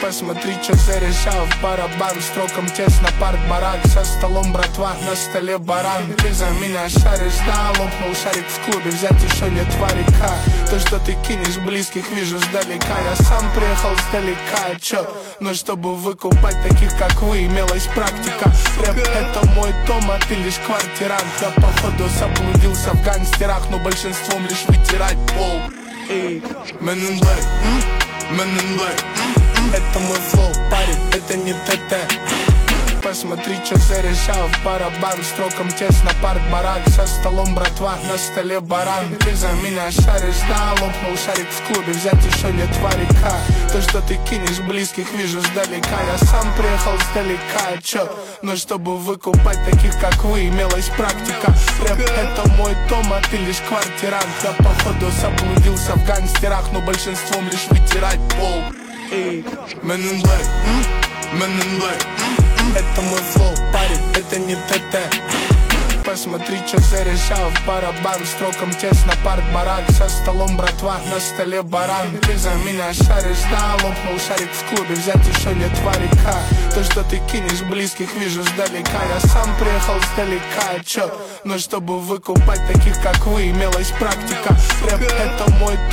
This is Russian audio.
Посмотри, что зарешал в барабан. Строком тесно, парк-барак. За столом братва, на столе баран. Ты за меня шаришь, да? Лопнул шарик в клубе, взять еще нет варика. То, что ты кинешь близких, вижу сдалека. Я сам приехал сдалека, чё? Но чтобы выкупать таких, как вы, имелась практика. Рэп — это мой дом, а ты лишь квартирант. Я походу заблудился в гангстерах, но большинством лишь вытирать пол. Men in Black, Men in Black. Это мой флоу, парень, это не ТТ. Посмотри, что зарешал в барабан. Строком тесно, парк-барак. За столом братва, на столе баран. Ты за меня шаришь, да? Лопнул шарик в клубе, взять еще нет варика. То, что ты кинешь близких, вижу сдалека. Я сам приехал сдалека, чё? Но чтобы выкупать таких, как вы, имелась практика. Рэп — это мой дом, а ты лишь квартирант. Я походу заблудился в гангстерах, но большинством лишь вытирать пол. Men in Black, Men in Black. Это мой флоу, парень, это не ТТ. Посмотри, что зарешал в барабан. Строком тесно, парк-барак. За столом братва, на столе баран. Ты за меня шаришь, да? Лопнул шарик в клубе, взять еще нет варика. То, что ты кинешь близких, вижу сдалека. Я сам приехал сдалека, чё? Но чтобы выкупать таких, как вы, имелась практика. Рэп — это мой